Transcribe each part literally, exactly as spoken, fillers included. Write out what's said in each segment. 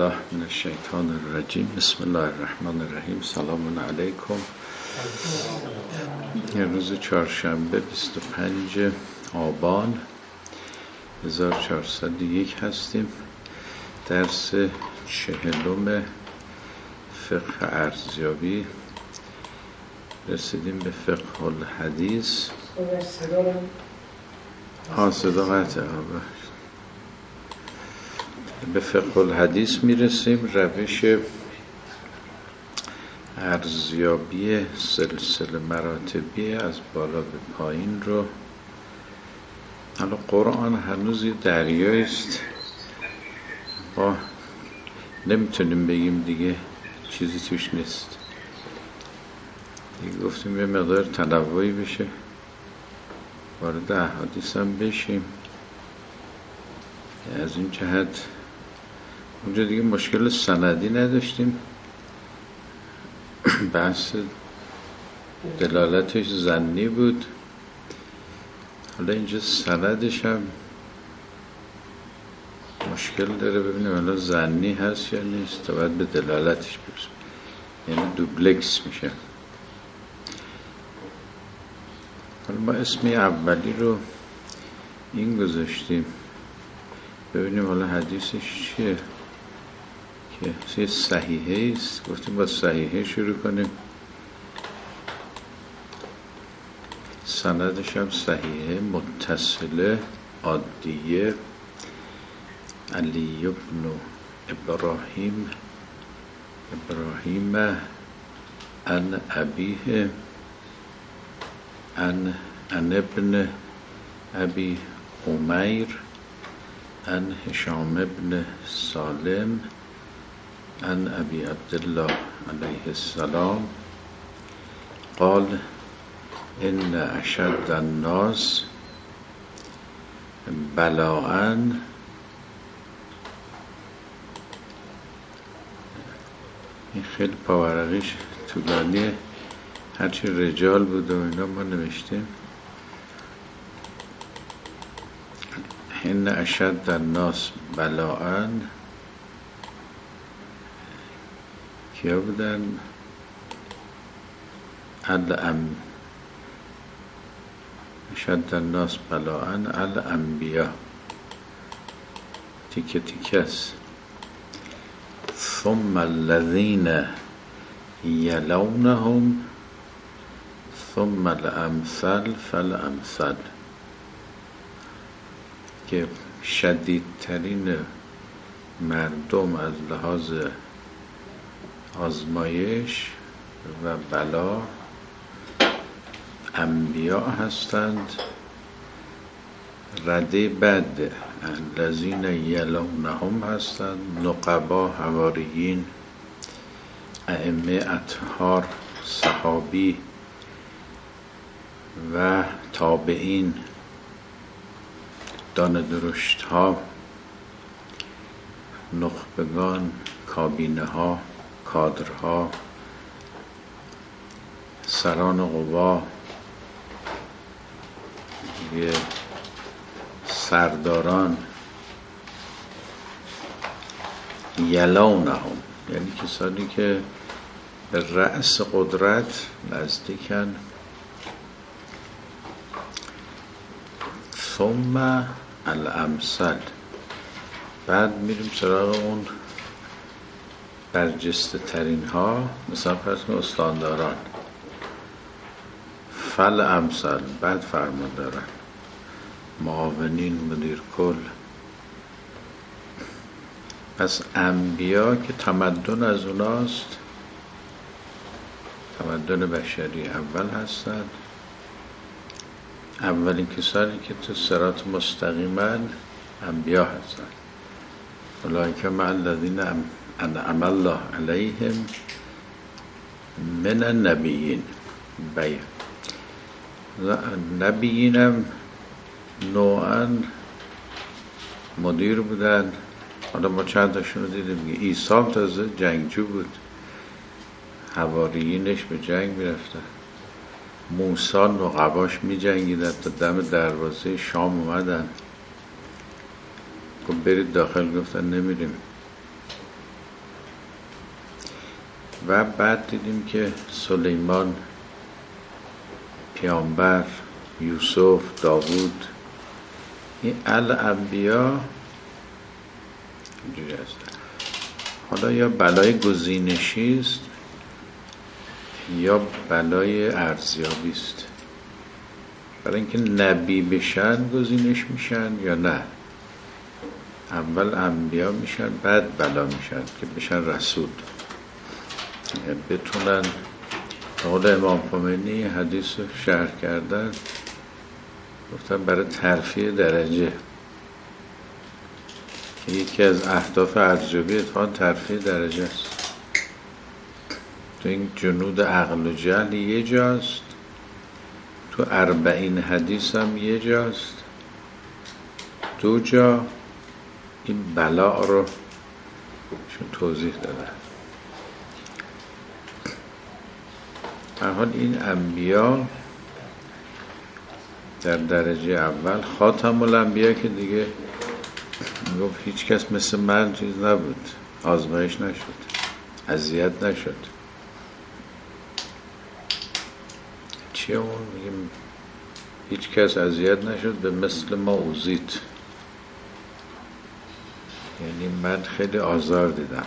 بالله من الشیطان الرجیم. بسم الله الرحمن الرحیم. سلام علیکم. روز چهارشنبه بیست و پنج آبان هزار و چهارصد و یک هستیم. درس چهلم فقه ارزیابی. رسیدیم به فقه الحدیث. ها صدا قطعه. به فقه الحدیث میرسیم. روش ارزیابی سلسله مراتبی از بالا به پایین رو، حالا قرآن هنوز یه دریایی است، ما نمیتونیم بگیم دیگه چیزی توش نیست دیگه. گفتیم یه مقدار تنوعی بشه، وارد احادیث هم بشیم. از این جهت اونجا دیگه مشکل سندی نداشتیم، بحث دلالتش ظنی بود. حالا اینجا سندش هم مشکل داره، ببینیم حالا ظنی هست یا نیست تا باید به دلالتش برسیم، یعنی دوبلکس میشه. حالا ما اسمی اولی رو این گذاشتیم، ببینیم حالا حدیثش چیه که صحیحه است. گفتیم با صحیحه شروع کنیم، سندش هم صحیحه متصله عادیه. علی ابن ابراهیم ابراهیم ان ابیه ان ان ابن ابی عمیر ان هشام ابن سالم ان ابی عبدالله علیه السلام قال ان اشد الناس بلاء، این خیلی پاورقیش طولانیه، هرچی رجال بود و اینا ما نوشتیم. ان اشد الناس بلاء کیا بودن؟ الام اشد الناس بلاء الانبیا، تیکه تیکه است. ثم الذين يلونهم ثم الامثل فالامثل، که شدیدترین مردم از لحاظ آزمایش و بلا انبیا هستند. رده بعد الذین یلونهم هستند، نقبا، حواریین، ائمه، اطهار، صحابی و تابعین، دانه درشت ها، نخبگان، کابینه ها، کادرها، سران قوا، سرداران. یلونهم یعنی کسانی که به رأس قدرت نزدیکن. ثم الامثل، بعد میریم سراغ اون برجسته ترین ها، مثلا فرض کن استانداران. فل امثل، بعد فرمانداران، معاونین، مدیر کل. پس انبیا که تمدن از اوناست، تمدن بشری اول هستند، اولین کسانی که تو صراط مستقیمن انبیا هستند. اولئک مع الذین انعم الله علیهم من النبیین. بیا نبیین هم نوعا مدیر بودن. حالا ما چند تاشون رو دیدیم. عیسی تازه جنگجو بود، حواریینش به جنگ میرفتن. موسی نقباش می جنگیدن تا دم دروازه شام اومدن، گفت برید داخل، گفتن نمیریم. و بعد دیدیم که سلیمان پیامبر، یوسف، داوود، این الانبیا اینجوری هست. حالا یا بلای گزینشی است یا بلای ارزیابی است. برای اینکه نبی بشن گزینش میشن یا نه؟ اول انبیا میشن بعد بلا میشن که بشن رسول، بتونن قول امام خمینی حدیث رو شرح کردن، گفتن برای ترفیع درجه که یکی از اهداف ارزیابی اتفاقاً ترفیع درجه است. تو این جنود عقل و جهل یه جاست، تو اربعین حدیث هم یه جاست، دو جا این بلاء رو شون توضیح دادن. در حال این انبیا در درجه اول خاتم الانبیا که دیگه گفت هیچ کس مثل من چیز نبود، آزمایش نشد، اذیت نشد. چیه اون؟ میگیم هیچ کس اذیت نشد به مثل ما اوزید، یعنی من خیلی آزار دیدم.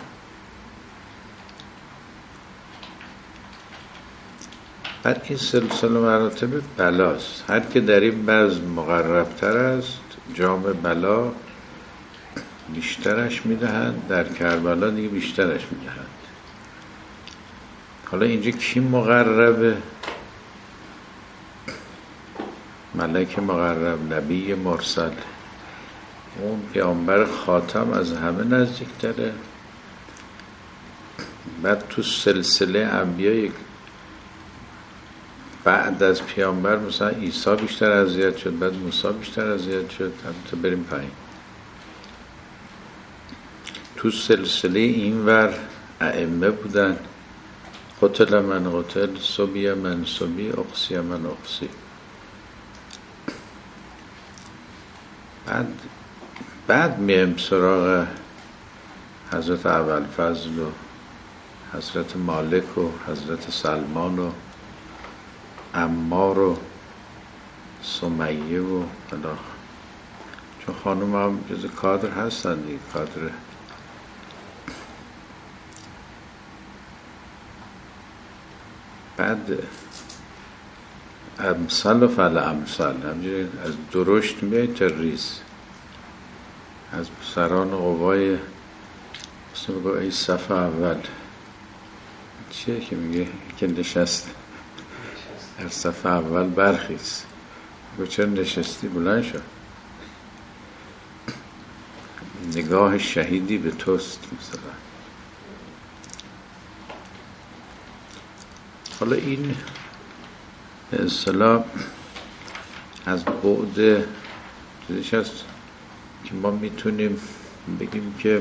بعد این سلسله مراتب بلاست، هر که در این بزم مقربتر است جام بلا بیشترش میدهند، در کربلا دیگه بیشترش میدهند. حالا اینجا کی مقربه؟ ملک مقرب، نبی مرسل، اون پیامبر خاتم از همه نزدیک تره. بعد تو سلسله انبیا بعد از پیامبر مثلا عیسی بیشتر اذیت شد، بعد موسی بیشتر اذیت شد، تا بریم پایین. تو سلسله اینور ائمه بودن، قتل من قتل، صبی من صبی، اقصی من اقصی. بعد بعد میم سراغ حضرت ابوالفضل و حضرت مالک و حضرت سلمان و عمار و سمیه و بلا، چون خانوم هم جز کادر هستن دیگه، کادر. بعد امثال و فل امثال، همجوری از درشت میای تا ریز، از سران قوای مثل بگو ای صف اول چیه که میگه که نشست در صف اول برخیز، بگو چرا نشستی؟ بلند شد، نگاه شهیدی به توست مثلا. حالا این به اصطلاح از بعد چیزش هست که ما میتونیم بگیم که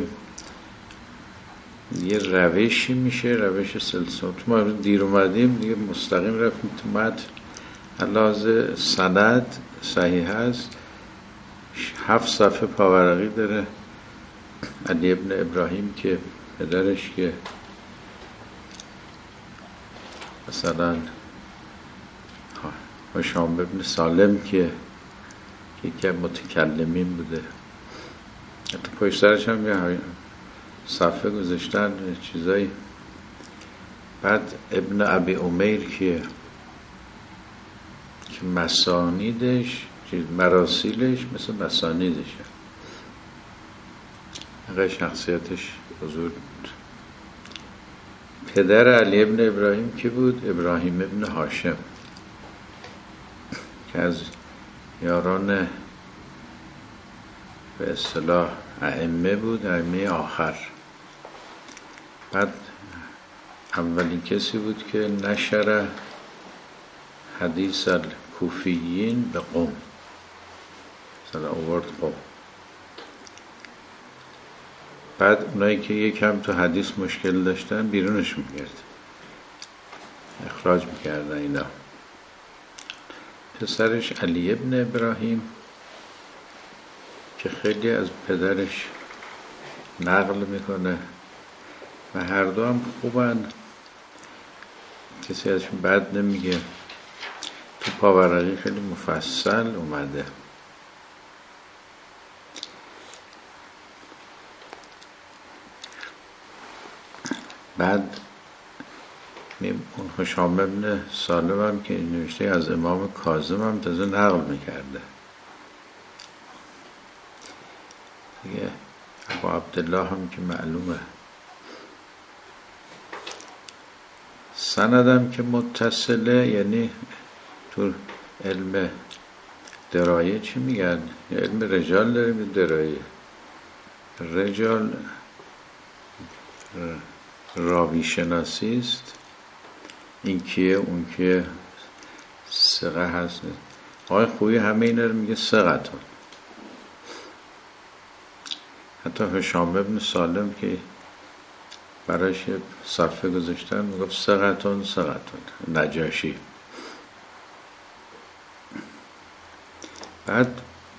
یه روشی میشه، روش سلسله. ما دیر اومدیم دیگه، مستقیم رفتیم تو متن. علاوه سند صحیح هست، هفت صفحه پاورقی داره. علی ابن ابراهیم که پدرش که مثلا هشام ابن سالم که یکی متکلمین بوده، حتی پشت سرش هم یه صفحه گذاشتن چیزایی. بعد ابن ابی امیر که که مسانیدش مراسیلش مثل مسانیدشه، اینقدر شخصیتش بزرگ بود. پدر علی ابن ابراهیم که بود؟ ابراهیم ابن هاشم که از یاران به اصطلاح ائمه بود، ائمه آخر. بعد اولین کسی بود که نشر حدیث الکوفیین به قوم، مثلا آورد قوم. بعد اونایی که یکم تو حدیث مشکل داشتن بیرونش میکرد، اخراج میکردن اینا. پسرش علی ابن ابراهیم که خیلی از پدرش نقل میکنه و هر دو هم خوبن. کسی ازشون بد نمیگه. تو پاورقی خیلی مفصل اومده. بعد اون هشام ابن سالم هم که نوشته از امام کاظم هم تازه نقل میکرده دیگه. ابو عبدالله هم که معلومه. سندم که متصله، یعنی تو علم درایه چی میگن؟ علم رجال داریم، درایه رجال راوی شناسی است، این کیه اون کیه، ثقه هست. آقای خویی همه اینا رو میگه ثقتون. حتی هشام ابن سالم که براش صفحه گذاشتن میگفت ثقتون ثقتون. نجاشی. بعد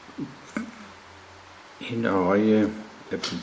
این آقای ابن,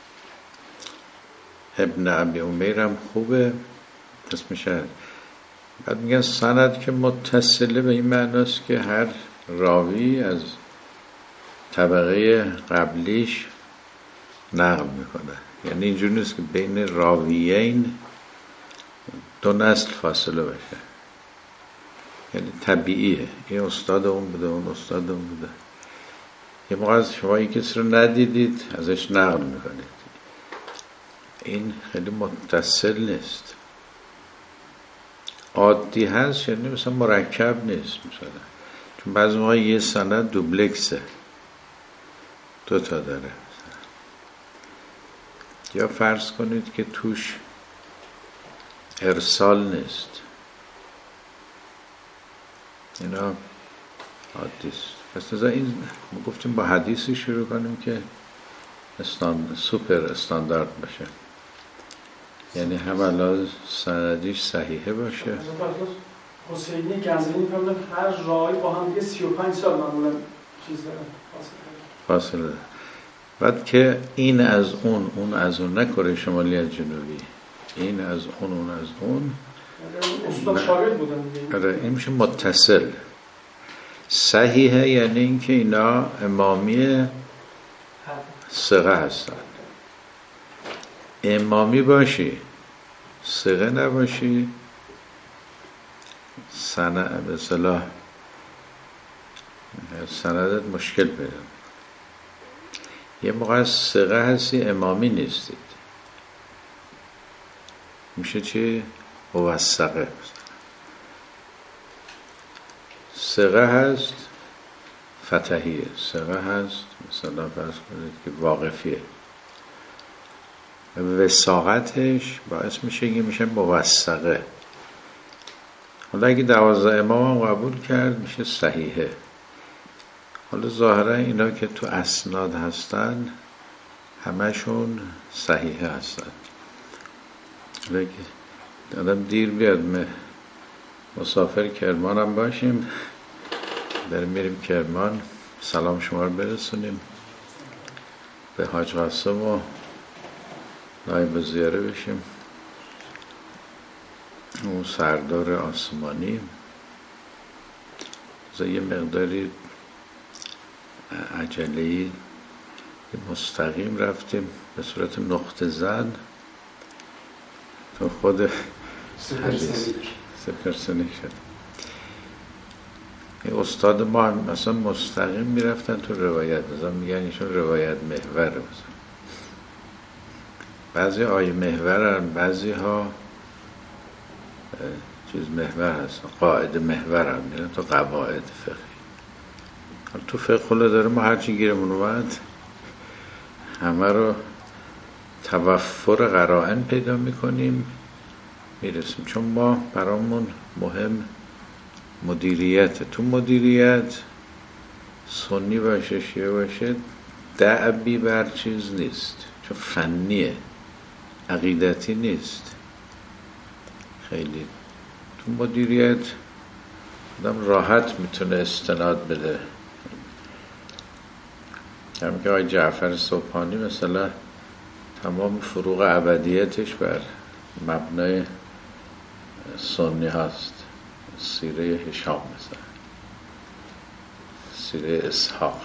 ابن ابی امیر هم خوبه اسمش. بعد میگن سند که متصله به این معناست که هر راوی از طبقه قبلیش نقل میکنه. یعنی اینجور نیست که بین راویین دو نسل فاصله باشه، یعنی طبیعیه. این استاد اون بوده اون استاد اون بوده. یه موقع از شما یک کسی رو ندیدید ازش نقل میکنید، این خیلی متصل نیست. عادی هست، یعنی مثلا مرکب نیست مثلا. چون بعضی موقع یه سند دوبلکسه، دو تا داره. یا فرض کنید که توش ارسال نیست، اینا عادی است. پس از این ما گفتیم با حدیثی شروع کنیم که استاند سوپر استاندارد باشه، یعنی هم علاوه سندیش صحیحه باشه. حسینی گنزینی فهمیدم هر راهی با هم دیگه سی و پنج سال معمولا چیز فاصله فاصله. بعد که این از اون اون از اون، نه کره شمالی از جنوبی، این از اون اون از اون، استاد شاگرد بودن دیگه. آره این میشه متصل. صحیحه یعنی اینکه اینا امامی ثقه هستن. امامی باشی ثقه نباشی سند به اصطلاح سندت مشکل پیدا. یه موقع ثقه هستی امامی نیستید، میشه چی؟ موثقه. ثقه هست فتحیه، ثقه هست مثلا فرض کنید که واقفیه، وثاقتش باعث میشه که میشه موثقه. حالا اگه دوازده امام هم قبول کرد میشه صحیحه. حالا ظاهرا اینا که تو اسناد هستن همشون صحیحه هستن. اگه آدم دیر بیاد مسافر کرمان هم باشیم، بریم میریم کرمان، سلام شما رو برسونیم به حاج قاسم و نایب زیاره بشیم، اون سردار آسمانی. یه مقداری عجله‌ای مستقیم رفتیم به صورت نقطه زن تو خود حدیث سپرسونی شد. این استاد ما هم مثلا مستقیم میرفتن تو روایت، مثلا میگن ایشون روایت محور، مثلا بعضی آیه محورن، بعضی ها چیز محور هستن، قاعده محور هم میرن تو قواعد فقهی. تو فقه خلا داره ما هرچی گیرمون اومد همه رو توفر قرائن پیدا میکنیم میرسیم. چون ما برامون مهم مدیریت. تو مدیریت سنی باشه شیعه باشه دعبی بر چیز نیست، چون فنیه، عقیدتی نیست. خیلی تو مدیریت آدم راحت میتونه استناد بده. همین که آقای جعفر صبحانی مثلا تمام فروغ ابدیتش بر مبنای سنی هست، سیره هشام مثلا، سیره اسحاق،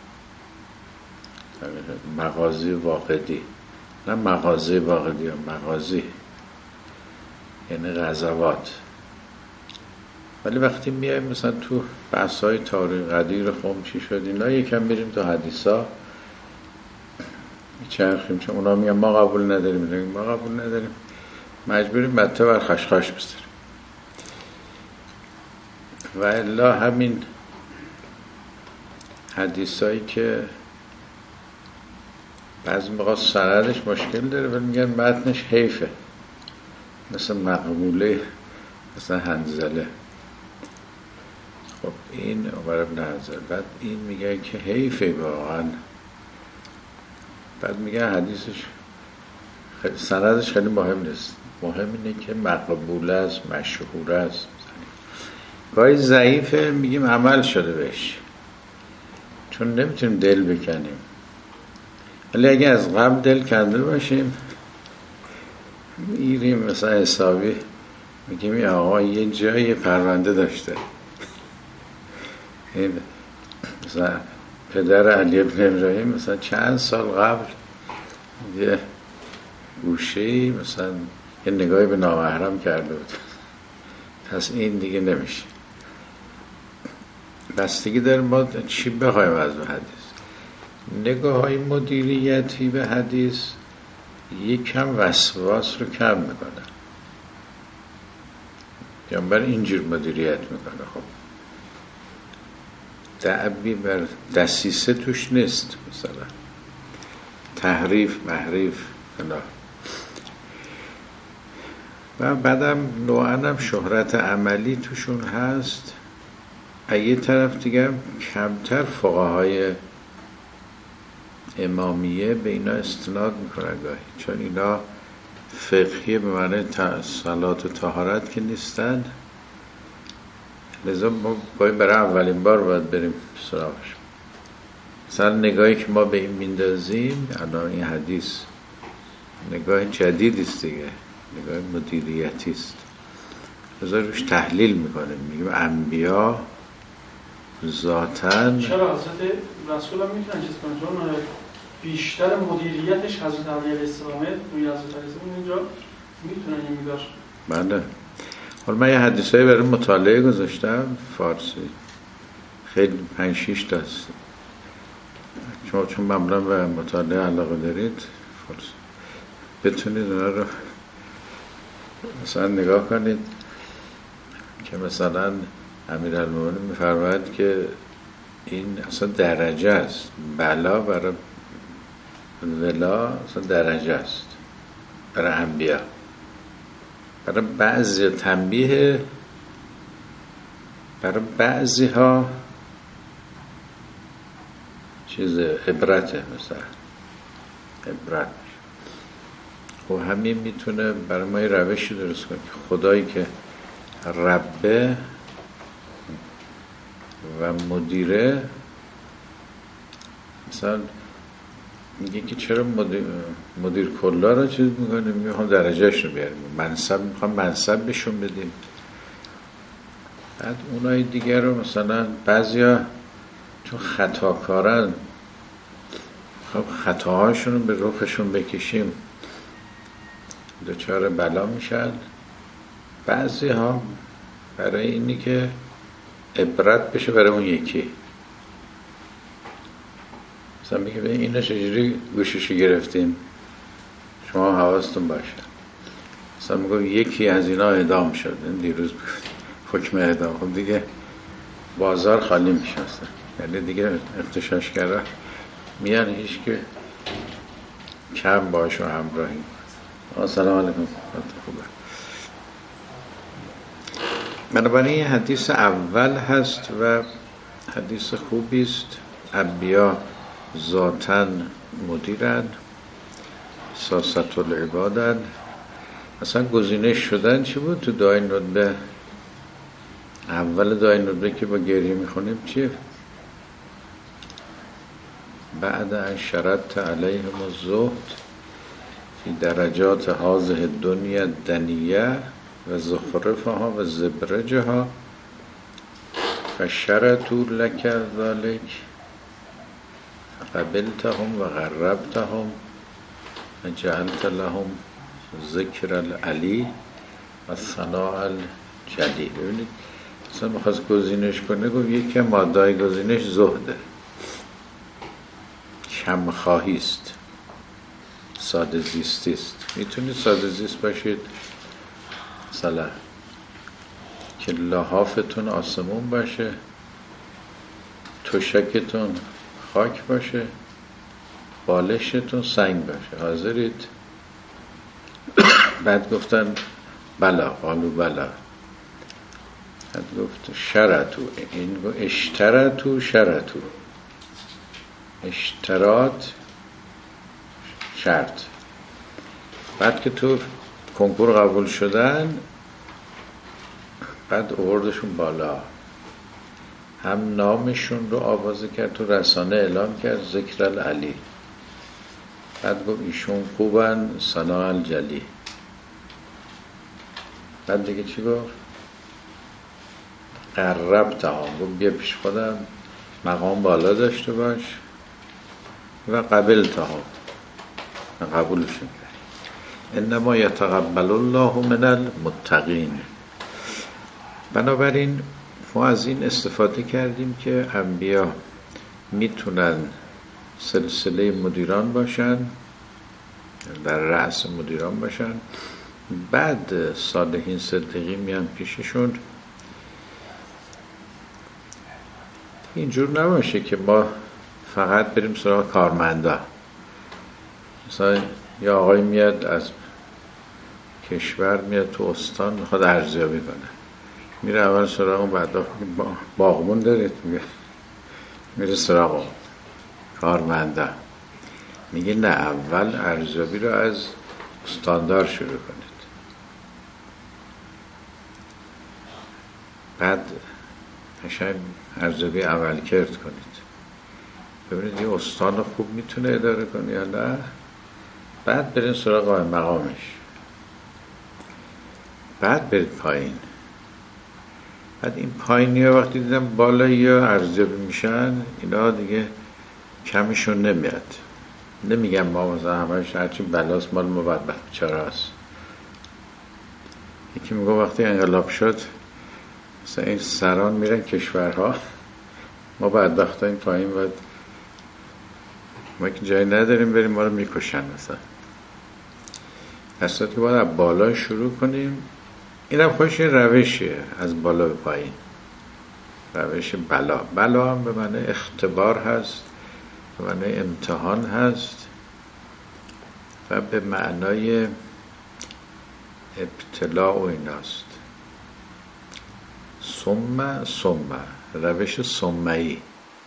مغازی واقدی، نه مغازی واقدی، مغازی یعنی غزوات. ولی وقتی میایم مثلا تو بحث‌های تاریخ قدیر خم چی شد اینا، یکم میریم تو حدیثا میچرخیم، چون اونا میگن ما قبول نداریم، میگن ما قبول نداریم، مجبوریم مته بر خشخاش بذاریم. و الا همین حدیثایی که بعضی موقع سندش مشکل داره ولی میگن متنش حیفه، مثل مقبوله، مثل حنظله. خب این عمر ابن حنظله، بعد این میگه که حیفه واقعا، بعد میگه حدیثش خیلی سندش خیلی مهم نیست، مهم اینه که مقبوله است، مشهور است. گاهی ضعیفه میگیم عمل شده بهش، چون نمیتونیم دل بکنیم. ولی اگه از قبل دل کنده باشیم میریم مثلا حسابی میگیم این آقا یه جای پرونده داشته. این مثلا پدر علی ابن ابراهیم مثلا چند سال قبل یه گوشه‌ای مثلا یه نگاهی به نامحرم کرده بود، پس این دیگه نمیشه. بستگی داره ما چی بخوایم از حدیث. نگاه های مدیریتی به حدیث یک کم وسواس رو کم میکنه، پیامبر اینجور مدیریت میکنه. خب دعبی بر دسیسه توش نیست، مثلا تحریف محریف نه. و بعدم نوعاً هم شهرت عملی توشون هست. یه طرف دیگه کمتر فقهای امامیه به اینا استناد میکنن گاهی، چون اینا فقهی به معنی صلات و طهارت که نیستن، لذا ما باید برای اولین بار باید بریم سراغش. مثلا نگاهی که ما به این میندازیم الان این حدیث نگاه جدیدی است دیگه، نگاه مدیریتی است، لذا روش تحلیل میکنیم، میگیم انبیا ذاتن. چرا حضرت رسول هم میتونن چیز کنن، چون بیشتر مدیریتش حضرت علی علیه السلام روی حضرت علی اینجا میتونن این میدار. بله. حالا من یه حدیثایی برای مطالعه گذاشتم فارسی، خیلی پنج شیش تا است، چون چون معمولا به مطالعه علاقه دارید فارسی بتونید اونا رو مثلا نگاه کنید که مثلا امیرالمومنین می‌فرماید که این اصلا درجه است، بلا برای ولا اصلا درجه است برای انبیا، برای بعضی تنبیه، برای بعضی ها چیز عبرته، مثلا عبرت. و همین میتونه برای ما یه روشی درست کنه که خدایی که ربه و مدیره، مثلا میگه که چرا مدیر, مدیر کلا رو چیز میکنه، میخوام درجهش رو بیاریم، منصب میخوام منصب بهشون بدیم. بعد اونای دیگر رو مثلا بعضیا چون خطاکارن خب خطاهاشون رو به رخشون بکشیم دچار بلا میشن. بعضی ها برای اینی که عبرت بشه برای اون یکی، مثلا میگه ببین اینو چجوری گوششو گرفتیم، شما حواستون باشه. مثلا میگه یکی از اینا اعدام شد، دیروز حکم اعدام، خب دیگه بازار خالی میشه، یعنی دیگه اغتشاشگرا میان هیچ که کم باشه و همراهی. السلام علیکم. خوبه. بنابراین این حدیث اول هست و حدیث خوبی است. انبیا ذاتاً مدیرن، سیاست العبادن. مثلا گزینش شدن چی بود تو دعای ندبه؟ اول دعای ندبه که با گریه میخونیم چیه؟ بعد ان شرطت علیهم الزهد فی درجات هذه الدنیا دنیه و زخرفها و زبرجها فشرطوا لك ذلك فقبلتهم و غربتهم و جعلت لهم ذکر العلی و ثناء الجلی. ببینید مثلا میخواست گزینش کنه، گفت یکی ماده‌های گزینش زهده، کم خواهی است، ساده زیستی است. میتونید ساده زیست باشید، مثلا که لحافتون آسمون باشه، تشکتون خاک باشه، بالشتون سنگ باشه. حاضرید؟ بعد گفتن بلا، قالو بلا. بعد گفت شرطو، این گفت اشترطو شرطو، اشتراط شرط. بعد که تو کنکور قبول شدن، بعد آوردشون بالا، هم نامشون رو آوازه کرد، تو رسانه اعلام کرد ذکر العلی. بعد گفت ایشون خوبن، ثناء الجلی. بعد دیگه چی گفت؟ قربتها، گفت بیا پیش خودم، مقام بالا داشته باش. و قبلتها، قبولشون کرد. انما یتقبل الله من المتقین. بنابراین ما از این استفاده کردیم که انبیا میتونن سلسله مدیران باشن، در رأس مدیران باشن، بعد صالحین صدیقین میان پیششون. اینجور نباشه که ما فقط بریم سراغ کارمندا. مثلا یا آقای میاد از کشور، میاد تو استان، میخواد ارزیابی کنه، میره اول سراغ اون، بعد باغمون دارید، میگه میره سراغ اون کارمندا. میگه نه، اول ارزیابی رو از استاندار شروع کنید، بعد قشنگ ارزیابی اول کرد کنید، ببینید یه استان خوب میتونه اداره کنه یا نه. بعد برین سراغ مقامش، بعد برید پایین. بعد این پایینی ها وقتی دیدم بالایی ها ارزیابی میشن، اینا دیگه کمشون نمیاد. نمیگم ما مثلا همش هرچی بلاست مال ما بدبخت چراست. یکی میگه وقتی انقلاب شد مثلا این سران میرن کشورها، ما بدبخت ها این پایین باید، ما که جایی نداریم بریم، ما رو میکشن مثلا. اصلا که باید از بالا شروع کنیم. این هم خوش روشیه، از بالا به پایین، روش بلا. بلا هم به معنی اختبار هست، به معنی امتحان هست و به معنای ابتلاع و ایناست. ثم ثم، روش ثمه‌ای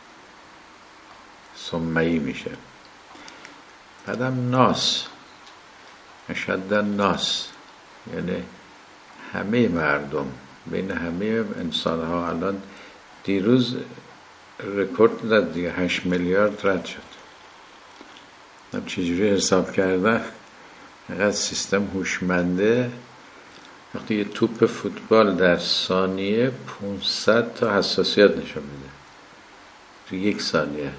ثمه‌ای میشه. بعدم ناس، اشد ناس، یعنی همه مردم، بین همه انسان ها. الان دیروز رکورد زد دیگه، هشت میلیارد رد شد. هم چجوری حساب کردن؟ اینقدر سیستم هوشمنده. وقتی یه توپ فوتبال در ثانیه پانصد تا حساسیت نشون میده، تو یک ثانیه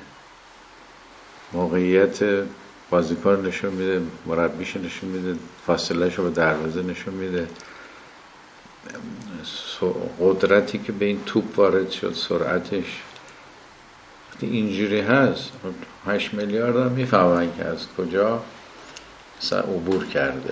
موقعیت بازیکن نشون میده، مربیش نشون میده، فاصله شو به دروازه نشون میده، قدرتی که به این توپ وارد شد، سرعتش. وقتی اینجوری هست، هشت میلیارد هم میفهمن که از کجا مثلا عبور کرده.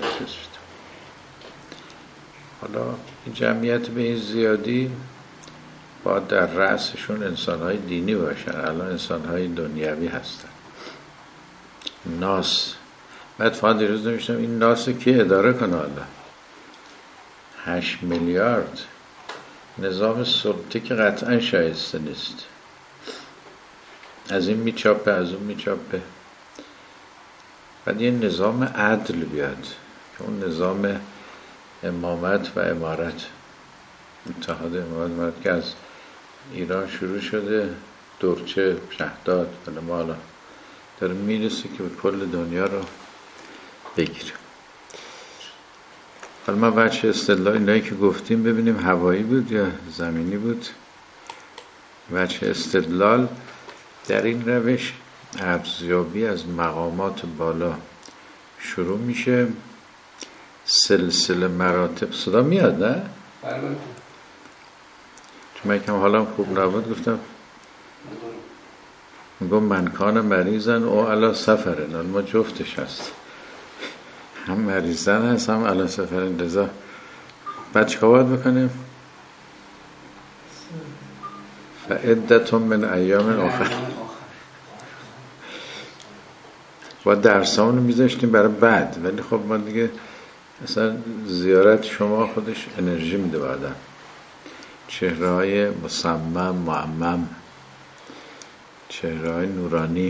حالا این جمعیت به این زیادی باید در رأسشون انسان‌های دینی باشن. الان انسان‌های دنیوی هستن. ناس. بعد فقط دیروز نمیشتم این ناس کی اداره کنه؟ حالا هشت میلیارد نظام سلطه که قطعا شایسته نیست. از این میچاپه، از اون میچاپه. بعد یه نظام عدل بیاد که اون نظام امامت و امارت، اتحاد امارت که از ایران شروع شده، دورچه، شهداد، ولی ما حالا داره میرسه که به کل دنیا رو بگیره. حالا ما بچه استدلال اینایی که گفتیم ببینیم هوایی بود یا زمینی بود. بچه استدلال در این روش ارزیابی از مقامات بالا شروع میشه، سلسله مراتب. صدا میاد نه؟ بله. چون من کم حالم خوب نبود گفتم میگم من کان مریضن او علی سفرن، ما جفتش هست، هم مریضن هست هم علی سفرن. لذا بعد چیکار باید بکنیم؟ فعدتون من ایام آخر. باید درسامونو میذاشتیم برای بعد، ولی خب ما دیگه اصلا زیارت شما خودش انرژی میده بعدم. چهره های مصمم معمم، چهره های نورانی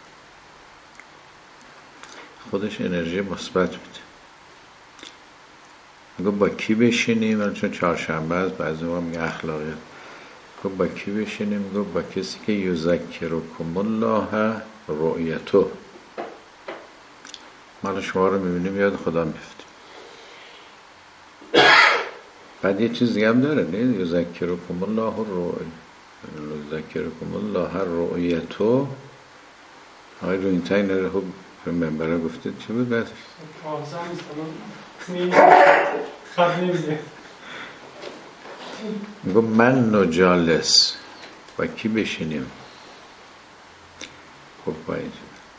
خودش انرژی مثبت میده. میگه با کی بشینیم؟ ولی چون چهارشنبه است بعضی ما میگه اخلاقیات. میگه با کی بشینیم؟ میگه با کسی که یذکرکم الله رؤیته. ما شما رو میبینیم یاد خدا میفته. بعد یه چیز دیگه هم داره، نه؟ یذکرکم الله رؤیته، یذکرکم الله رؤیته. آقای رو این تایی نره خوب به منبره گفته چی بود بعدش؟ خب نمیده. میگم من نجالس با کی بشینیم؟ خب باید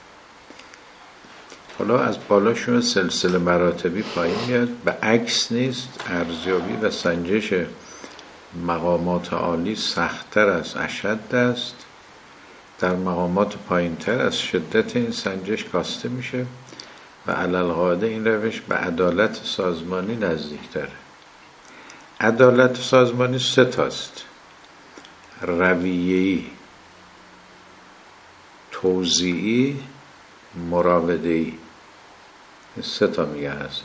حالا از بالاشون سلسله مراتبی پایین میاد. به عکس نیست، ارزیابی و سنجش مقامات عالی سخت‌تر از اشد است. در مقامات پایین‌تر از شدت این سنجش کاسته میشه و علالقاعده این روش به عدالت سازمانی نزدیک‌تره. عدالت سازمانی سه تاست: رویه‌ای، توزیعی، مراوده‌ای. سه تا میگه هستش.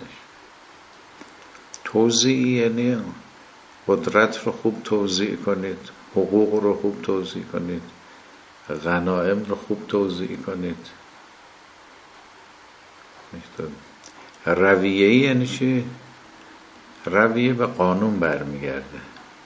توزیعی یعنی قدرت رو خوب توزیع کنید، حقوق رو خوب توزیع کنید، غنایم رو خوب توزیع کنید. رویه‌ای یعنی چی؟ رویه به قانون برمیگرده،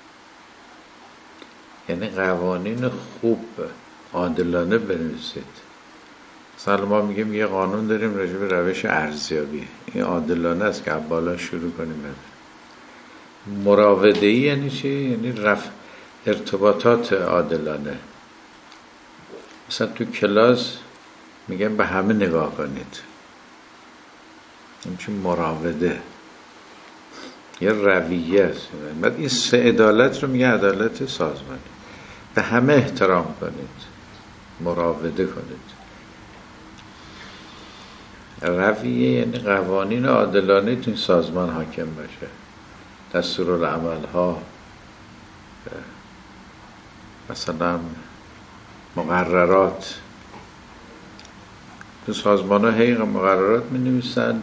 یعنی قوانین خوب عادلانه بنویسید. مثلا ما میگیم یه قانون داریم راجع به روش ارزیابی، این عادلانه است که بالا شروع کنیم. مراوده‌ای یعنی چی؟ یعنی رفع ارتباطات عادلانه. مثلا تو کلاس میگن به همه نگاه کنید، این چون مراوده یه رویه است. بعد این سه عدالت رو میگه عدالت سازمانی. به همه احترام کنید، مراوده کنید. رویه یعنی قوانین عادلانه تو این سازمان حاکم باشه. دستورالعمل ها، مثلا مقررات. تو سازمان ها هی مقررات می نویسن.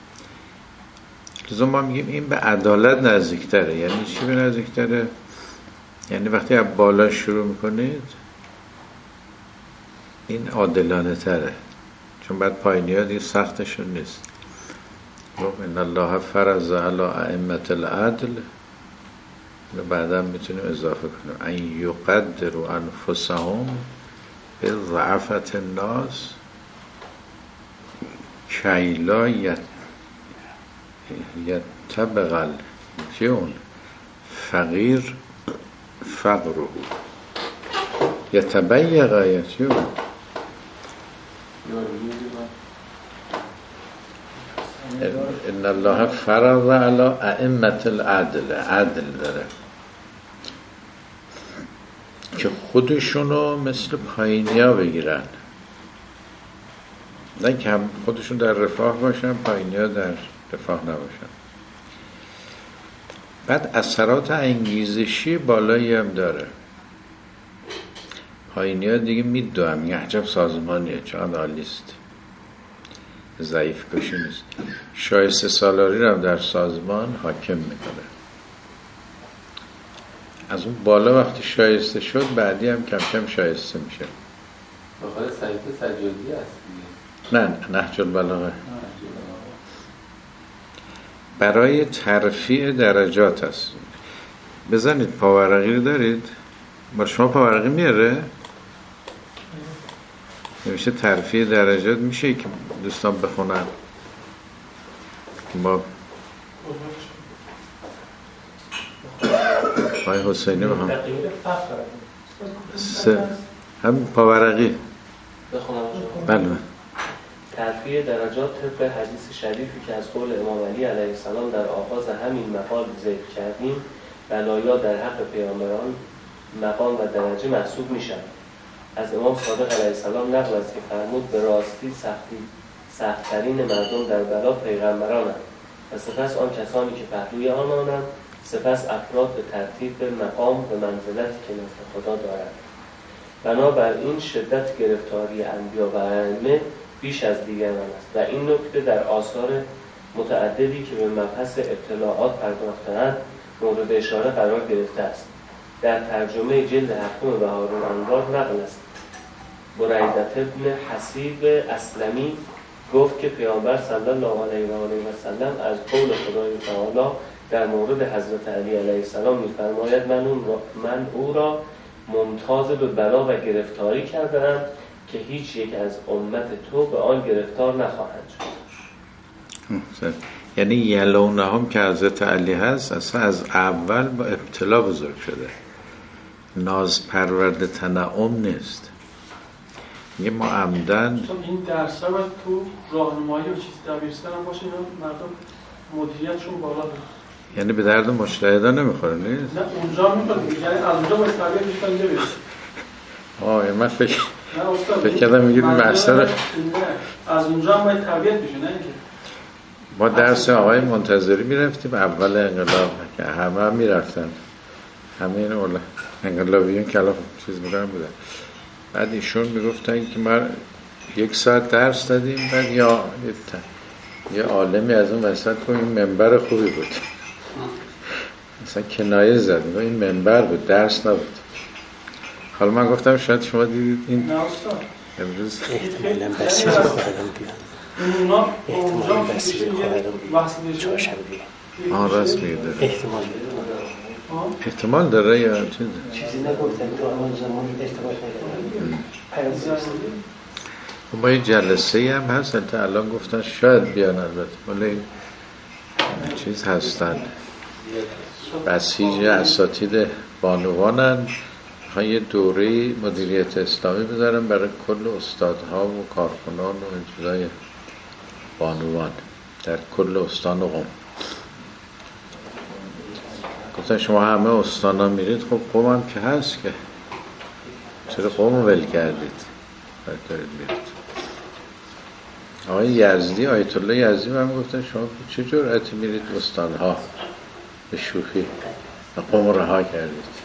لذا ما میگیم این به عدالت نزدیکتره. یعنی چی به نزدیکتره؟ یعنی وقتی از بالا شروع میکنید این عادلانه تره، چون بعد پایینی ها دیگه سختشون نیست. ان الله فرض علی ائمه العدل، بعدا میتونیم اضافه کنیم ان یقدروا انفسهم بضعفة الناس کی لا یتبغ الجون فقیر فقره یتبیغ یتیون. ان الله فرض علی ائمه العدل، عدل داره که خودشونو مثل پایینیا بگیرن، نه که خودشون در رفاه باشن پایینیا در رفاه نباشن. بعد اثرات انگیزشی بالایی هم داره. پایینیا دیگه میدوهم یه عجب سازمانیه، چقدر عالیست، ضعیف کشی نیست. شایسته سالاری رو در سازمان حاکم میکنه. از اون بالا وقتی شایسته شد بعدی هم کم کم شایسته میشه. بخاطر سعید سجادی هست نه نهج البلاغه. برای ترفیع درجات هست. بزنید پاورقی رو دارید؟ با شما پاورقی میاره؟ نمیشه ترفیع درجات میشه که دوستان بخونن با آقای حسینی بخونم سه هم پاورقی بخونم بله. ترفیع درجات طبق حدیث شریفی که از قول امام علی علیه السلام در آغاز همین مقال ذکر کردیم، بلایا در حق پیامبران مقام و درجه محسوب می شود. از امام صادق علیه السلام نقل است که فرمود به راستی سختی سخت‌ترین مردم در بلا پیغمبرانند و سپس آن کسانی که پهلوی آنانند، سپس افراد به ترتیب به مقام و منزلتی که نزد خدا دارند. بنابراین شدت گرفتاری انبیا و ائمه بیش از دیگران است و این نکته در آثار متعددی که به مبحث اطلاعات پرداخته‌اند مورد اشاره قرار گرفته است. در ترجمه جلد هفتم بهار الانوار نقل است بریدة ابن حسیب اسلمی گفت که پیامبر صلی الله علیه و آله و سلم از قول خدای تعالی در مورد حضرت علی علیه السلام می‌فرماید من, من او را ممتاز به بلا و گرفتاری کردم که هیچ یک از امت تو به آن گرفتار نخواهند شد. یعنی یلونه هم که حضرت علی هست اصلا از اول با ابتلا بزرگ شده، ناز پرورده تنعم نیست. یه ما عمدن این درس ها باید تو راهنمایی و چیز دبیرستان هم باشه، اینا مردم مدیریتشون بالا بره. یعنی به درد مجتهدا نمیخوره نیست؟ نه اونجا میخوره، یعنی از اونجا باید تربیت میشن اینجا برسه. آه من فکر نه استاد فکر کردم میگید مقصد از اونجا هم باید تربیت بشه، نه اینکه ما درس آقای منتظری میرفتیم اول انقلاب که همه هم میرفتن، همه این اولا انقلابیون کلاف چیز میکنن بودن. بعد ایشون میگفتن که ما یک ساعت درس دادیم، بعد یا یه عالمی از اون وسط که این منبر خوبی بود مثلا کنایه زد، این منبر بود درس نبود. حالا من گفتم شاید شما دیدید این امروز احتمالا بسیار خواهدم بیان اونا احتمالا بسیار خواهدم چهارشنبه بیان آن راست میده احتمال احتمال داره یا چیزه چیزی نگفتن تا آن زمان ارتباط ندارم. ما یه جلسه هم هست تا الان گفتن شاید بیان، البته ولی چیز هستن بسیج اساتید بانوانن، یه دوره مدیریت اسلامی بذارن برای کل استادها و کارکنان و اجزای بانوان در کل استان و قم. گفتن شما همه استان ها میرید، خب قم هم که هست که چرا قم رو ول کردید باید دارید میرید. آقای یزدی آیت الله یزدی هم گفتن شما چه جرأتی میرید استان ها به شوخی و قم رو رها کردید.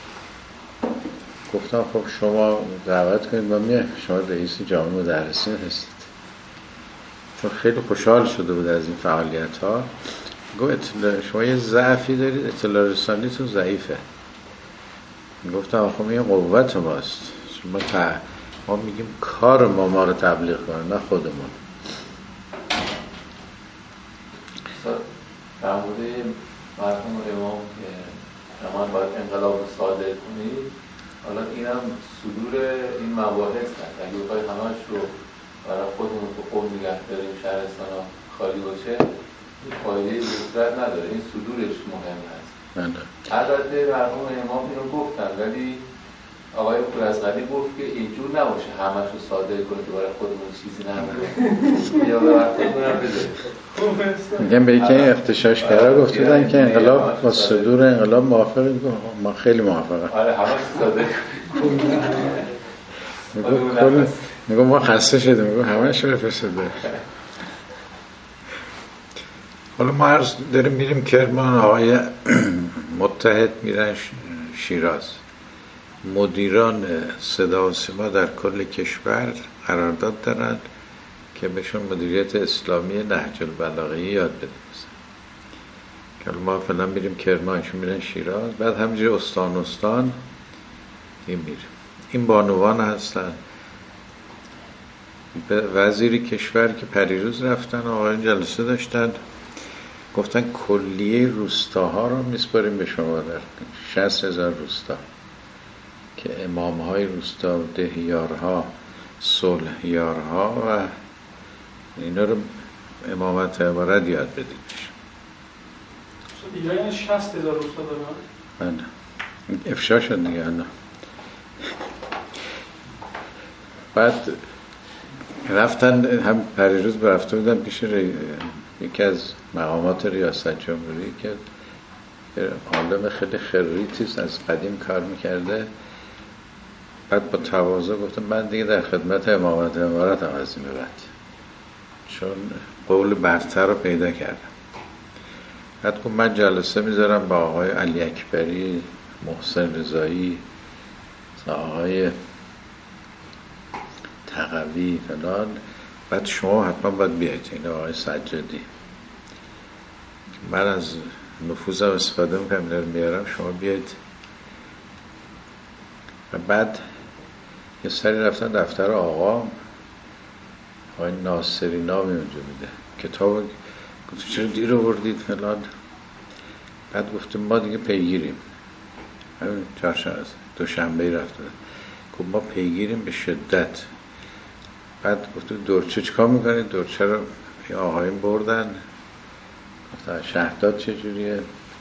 گفتم خب شما دعوت کنید ما میه، شما رئیس جامعه مدرسین هستید. چون خیلی خوشحال شده بود از این فعالیت ها. گفت شما یه ضعفی دارید، اطلاع رسانیتون ضعیفه. گفتم خب این قوت ماست، شما تا ما میگیم کار ما ما رو تبلیغ کنه نه خودمون. در مورد مرحوم امام که شما باید انقلاب رو صادر کنید، حالا اینم صدور این مباحث هست. اگه بخوای همش رو برای خودمون تو قوم نگه داریم، شهرستان ها خالی باشه، این فایده بزرگ نداره. این صدورش مهم هست. البته مرحوم امام اینو گفتن، ولی آقای پورازغلی گفت که اینجور نباشه همش رو صادر کنه که برای خودمون چیزی نمونه یا برای خودمون هم بده. میگم به یکی اختشاش کرده گفتیدن که انقلاب با صدور انقلاب موافقی، ما خیلی موافقه. آره همش صادر کنه. میگم ما خسته شده، میگم همش رو فسده. حالا ما عرض داریم میریم کرمان، آقای متحد میرن شیراز، مدیران صدا و سیما در کل کشور قرارداد دارن که بهشون مدیریت اسلامی نهج البلاغه یاد بده. که ما فعلا میریم کرمان، ایشون میرن شیراز، بعد همینجوری استان استان این میریم. این بانوان هستن. وزیری کشور که پریروز رفتن آقایان جلسه داشتن، گفتن کلیه روستاها رو میسپاریم به شما، در شصت هزار روستا که امامهای روستا و دهیارها صلحیارها و اینا رو امامت عبارت یاد بدید. ایران شصت هزار روستا دارن؟ من افشا شد دیگه الان. بعد رفتن هم پریروز رفته بودن پیش ری... یکی از مقامات ریاست جمهوری که عالم خیلی خریتیست از قدیم کار میکرده. بعد با تواضع گفتم من دیگه در خدمت امامت امارت هم از این به بعد، چون قول برتر رو پیدا کردم. بعد گفت من جلسه میذارم با آقای علی اکبری، محسن رضایی، آقای تقوی فلان، بعد شما حتما باید بیایید، این آقای سجادی. من از نفوذم استفاده میکنم در میارم، شما بیایید. و بعد یه سری رفتن دفتر آقا آقای ناصری نامی اونجا میده کتاب، گفتم چرا دیر آوردید فلان. بعد گفتم ما دیگه پیگیریم، همین چهارشنبه دوشنبه رفته، گفت ما پیگیریم به شدت. بعد گفتم دورچه چیکار میکنید؟ دورچه رو آقایون بردن، گفتن شهداد چجوریه؟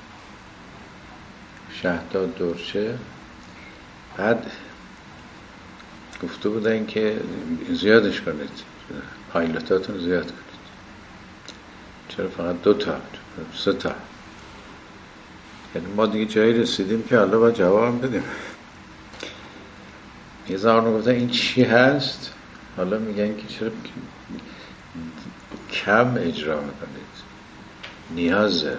شهداد دورچه. بعد گفته بودن که زیادش کنید، پایلوتاتون زیاد کنید. چرا فقط دو تا سه تا؟ یعنی ما دیگه جایی رسیدیم که حالا باید جواب بدیم. یه زمان گفتن این چی هست؟ حالا میگن که چرا کم اجرا میکنید، نیازه.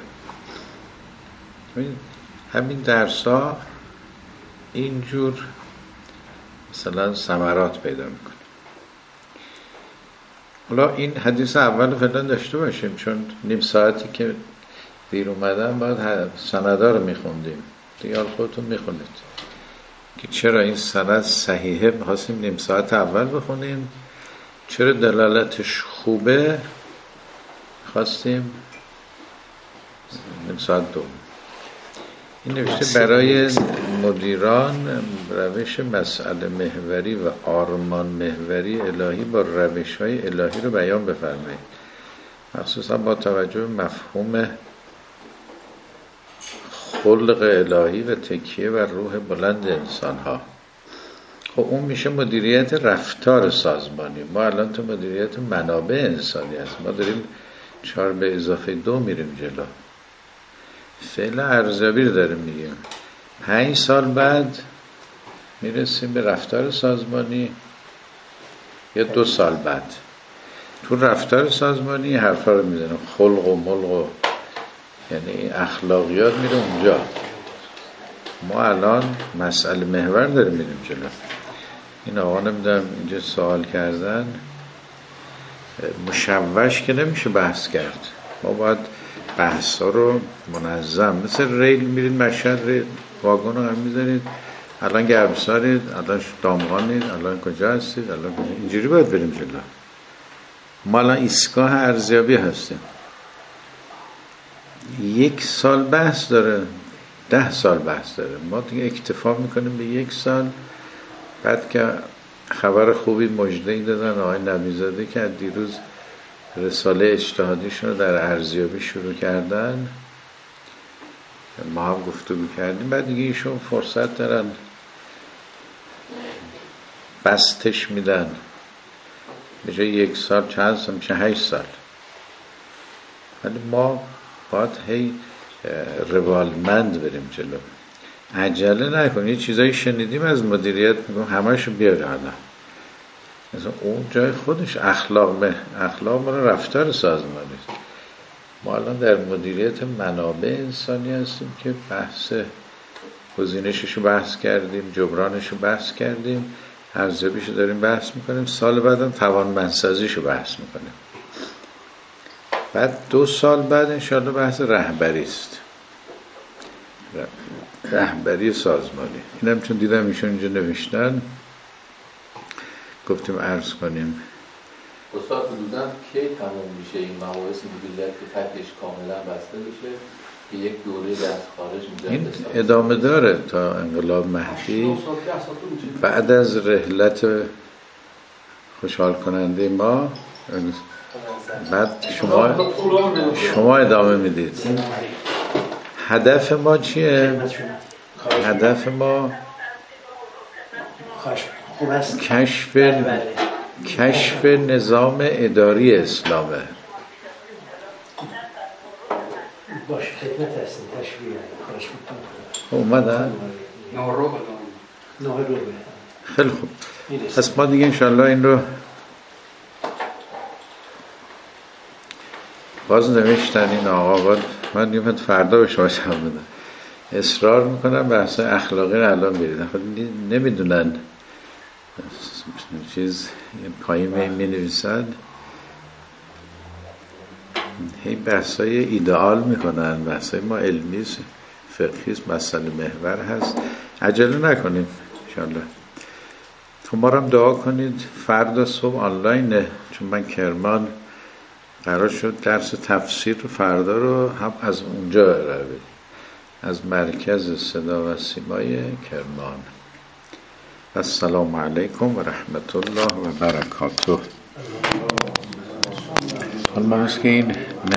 همین درس ها اینجور مثلا ثمرات پیدا میکنه. حالا این حدیث اول فعلا داشته باشیم، چون نیم ساعتی که دیر اومدن باید سندا رو میخوندیم دیگه. حال خودتون میخونید که چرا این سند صحیحه، میخواستیم نیم ساعت اول بخونیم، چرا دلالتش خوبه خواستیم نیم ساعت دوم. این نوشته برای مدیران روش مسئله محوری و آرمان محوری الهی با روش های الهی رو بیان بفرمایید، مخصوصا با توجه به مفهوم خلق الهی و تکیه و روح بلند انسان ها. خب اون میشه مدیریت رفتار سازمانی. ما الان تو مدیریت منابع انسانی هست، ما داریم چهار به اضافه دو میریم جلو، فعل ارزیابی رو داریم میگیم. پنج سال بعد میرسیم به رفتار سازمانی، یا دو سال بعد. تو رفتار سازمانی حرفا رو میزنم، خلق و ملق و یعنی اخلاقیات میره اونجا. ما الان مسئله محور داریم میریم جلو. این آقا نمیدونم اینجا سوال کردن، مشوش که نمیشه بحث کرد. ما باید بحث ها رو منظم، مثل ریل میرید مشهد، ریل واگن رو هم میذارید، الان گرمسارید، الان دامغانید، الان کجا هستید، الان کجا، اینجوری باید بریم جلو. ما الان ایستگاه ارزیابی هستیم، یک سال بحث داره، ده سال بحث داره. ما دیگه اکتفا میکنیم به یک سال. بعد که خبر خوبی مژده‌ای دادن آقای نبیزاده که از دیروز رساله اجتهادیشون رو در ارزیابی شروع کردن، ما هم گفتگو کردیم. بعد دیگه ایشون فرصت دارن بستش میدن، به جای یک سال چند سال میشه هشت سال. ولی ما باید هی روالمند بریم جلو، عجله نکنیم. یه چیزایی شنیدیم از مدیریت میگم همه‌شو بیاره حالا، مثلا اون جای خودش اخلاق به اخلاق برای رفتار سازمانی. ما الان در مدیریت منابع انسانی هستیم که بحث گزینششو بحث کردیم، جبرانشو بحث کردیم، ارزیابیشو داریم بحث میکنیم، سال بعدم توانمندسازیشو بحث میکنیم. بعد دو سال بعد انشاءالله بحث رهبری است، رهبری سازمانی. اینم چون دیدم ایشون اینجا نوشتن گفتیم عرض کنیم. استاد حدوداً کی تمام میشه این مباحث مدیریت که تکش کاملا بسته بشه که یک دوره از خارج این مجدد ادامه داره تا انقلاب مهدی. بعد از رحلت خوشحال کننده ما بعد شما شما ادامه میدید. هدف ما چیه؟ هدف ما کشف کشف نظام اداری اسلامه. باشه خدمت هستیم تشویه خواهش میکنم. اومدن؟ نه رو نه رو خیلی خوب. پس ما دیگه انشالله این رو باز نوشتن این آقا. من دیگه فردا به شما شما بدم. اصرار میکنم بحث اخلاقی رو الان بیریدن. خب نمیدونن چیز پایین می نویسن هی بحثای ایدئال میکنن. بحثای ما علمی فقهی مسئله محور هست. عجله نکنیم انشالله. تو ما هم دعا کنید. فردا صبح آنلاینه چون من کرمان قرار شد درس تفسیر رو فردا رو هم از اونجا ارائه بدیم، از مرکز صدا و سیمای کرمان. السلام علیکم و رحمت الله و برکاته. حالا ما که این